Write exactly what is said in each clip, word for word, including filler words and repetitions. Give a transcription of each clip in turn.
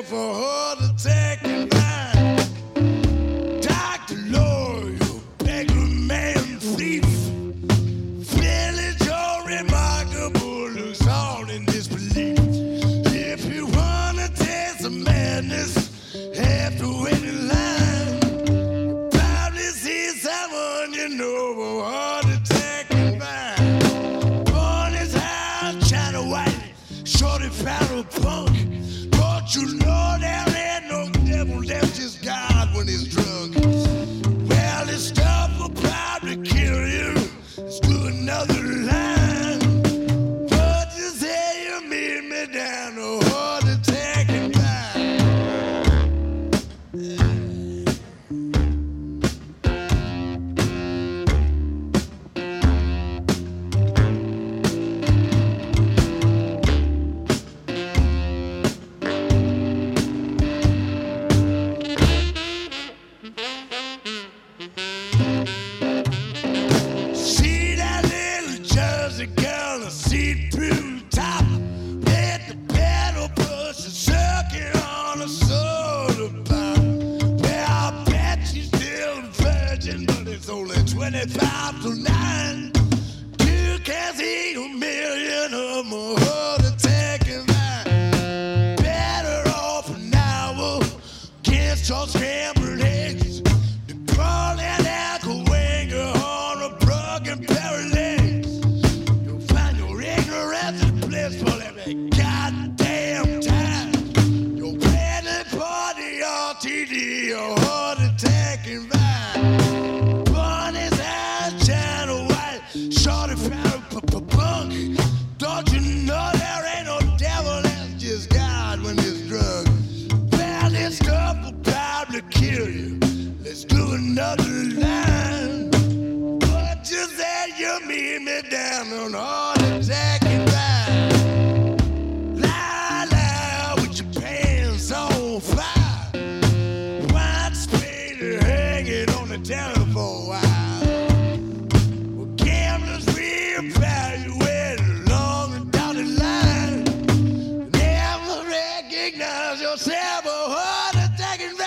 there for a heart attack and mine. Doctor, lawyer, beggar, man, thief. Village or remarkable, looks all in disbelief. If you wanna taste the madness, have to wait in line. You probably see someone you know for a heart attack and mine. Born is high, China white, shorty powder punk. Don't you know there ain't no devil, that's just God when he's drunk. Well, this stuff will probably kill you. Let's do another line. But you say you meet me down a heart attack and see that little Jersey girl, a seat through top. Let the pedal push and sucking on a soda pop. Well, I bet she's still a virgin, but it's only twenty-five to nine. You can see a million of my heart attack and mine. Better off an hour against your scrambled eggs. The crawling ankle winger on a broken pair of legs. You'll find your ignorance in place for every goddamn time. You're planning for the R T D, a heart attack and mine. Born is high, China white, shorty found a punk. Don't you know there ain't no devil, that's just God when he's drunk. Well, this stuff will probably kill you. Let's do another line. But you said you meet me down on heart attack and mine. Lie, lie with your pants on fire. White spade hanging on the telephone wire. Well, gamblers reevaluate along and down the line. Never recognize yourself a heart attack and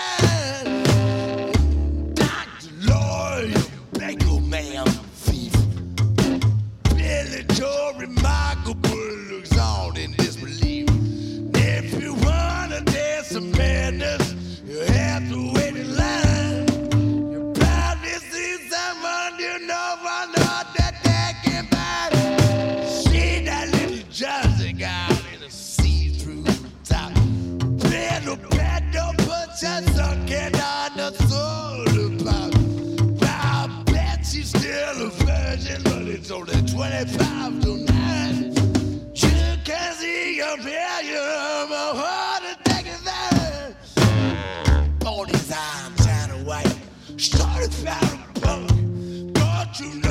mine. Doctor, lawyer, banker, man, thief. Billy Joe, remarkable, looks all in disbelief. If you wanna dance some madness, you have to wait in line. You probably see someone you know for not that they can buy. See that little Jersey girl in a see-through top. Pedal, pedal, put your sucking on the soda pop. I bet she's still a virgin, but it's only twenty-five to nine. You can see a million of my heart attack and mine. Born is I'm China white, started found a punk. Don't you